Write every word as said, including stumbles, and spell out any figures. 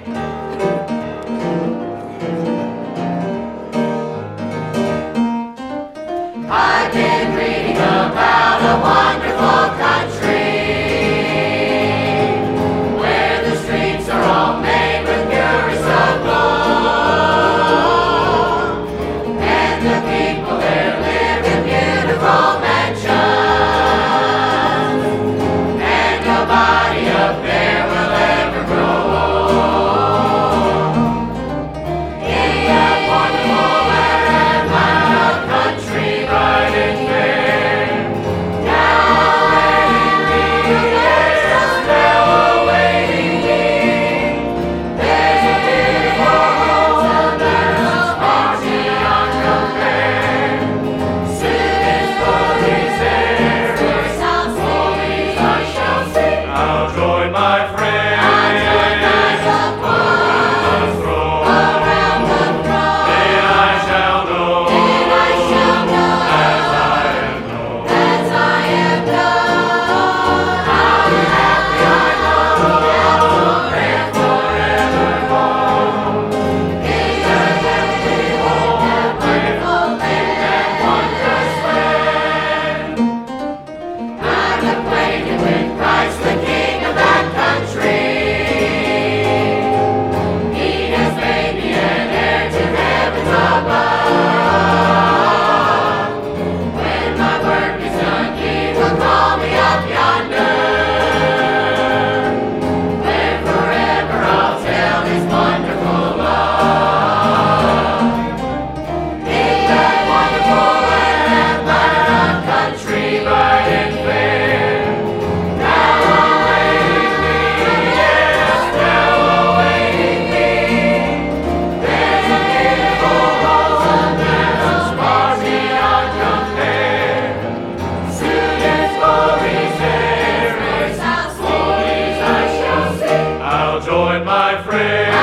I've been reading about a wonderful country where the streets are all made with purest of gold, and the people there live in beautiful mansions, and nobody up there will ever grow old. In that wonderful land, a country bright and fair, now awaiting me, yes, now awaiting me. There's a beautiful home that's far beyond compare. Soon its glories there, its glories I shall see. I'll join my friends I'll join my loved ones around the throne. Then I shall know Then I shall know as I am known. as I am known. How happy I know now and forevermore. In that heavenly home, that wonderful land, that wondrous land. I'm acquainted with Christ, the King of that country. He has made me an heir to heavens above. When my work is done, He will call me up yonder, where forever I'll tell His wonderful love. In that wonderful land, that country bright and fair, now awaiting me, yes, now awaiting me. There's a beautiful home that's far beyond compare. Soon its glories there, its glories I shall see. I'll join my friends